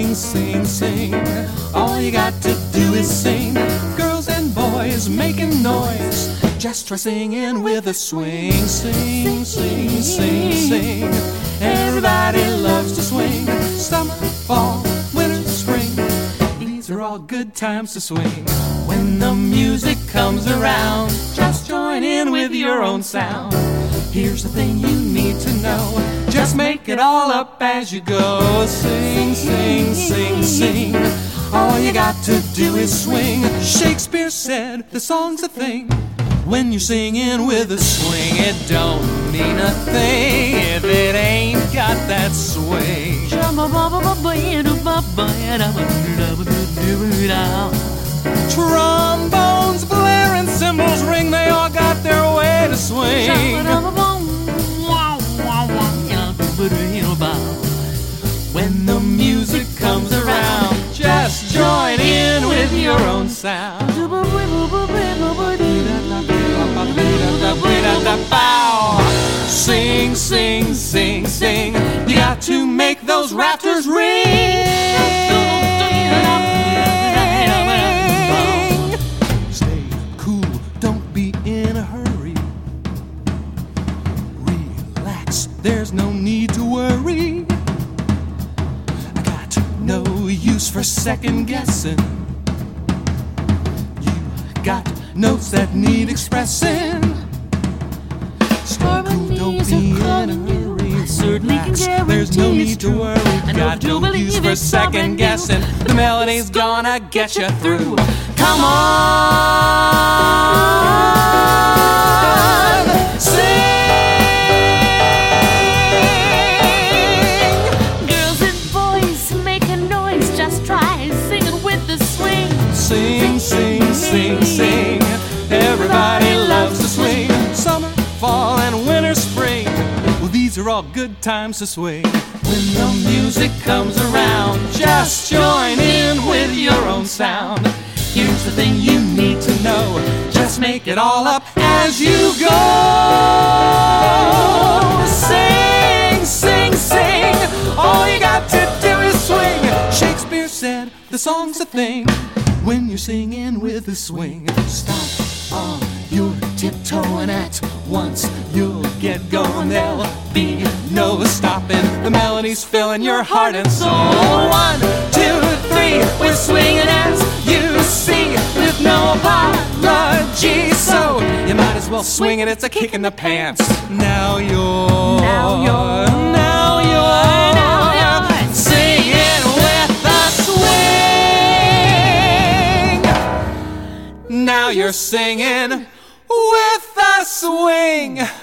sing, sing, sing. All you got to do is sing. Girls and boys making noise, just try singing with a swing. Sing, sing, sing, sing. Everybody loves to swing. Summer, fall, winter, spring, these are all good times to swing. When the music comes around, just join in with your own sound. Here's the thing you need to know, just make it all up as you go. Sing, sing, sing, sing. All you got to do is swing. Shakespeare said the song's a thing. When you're singing with a swing, it don't mean a thing if it ain't got that swing. Trombones blare and cymbals ring, they all got their way to swing. When the music comes around, just join in with your own sound. Sing, sing, sing, sing. You got to make those rafters ring. Stay cool, don't be in a hurry. Relax, there's no need to worry. I got no use for second guessing. You got notes that need expressing. Stay cool, don't be in a hurry. Relax, there's no need to worry. Got no use for second guessing. The melody's gonna get you through. Come on, sing. Girls and boys make a noise, just try singing with the swing. Sing, sing, sing, sing. Everybody loves to swing. Summer, fall, and winter, spring, well, these are all good times to swing. When the music comes around, just join in with your own sound. Here's the thing you need to know, just make it all up as you go. Sing, sing, sing. All you got to do is swing. Shakespeare said the song's a thing. When you're singing with a swing, stop on your tiptoeing at once. You'll get going, there'll be no stopping. The melody's filling your heart and soul. 1, 2, 3, we're swinging as you see, with no apology. So you might as well swing it, it's a kick in the pants. Now you're singing with the swing. Now you're singing with the swing.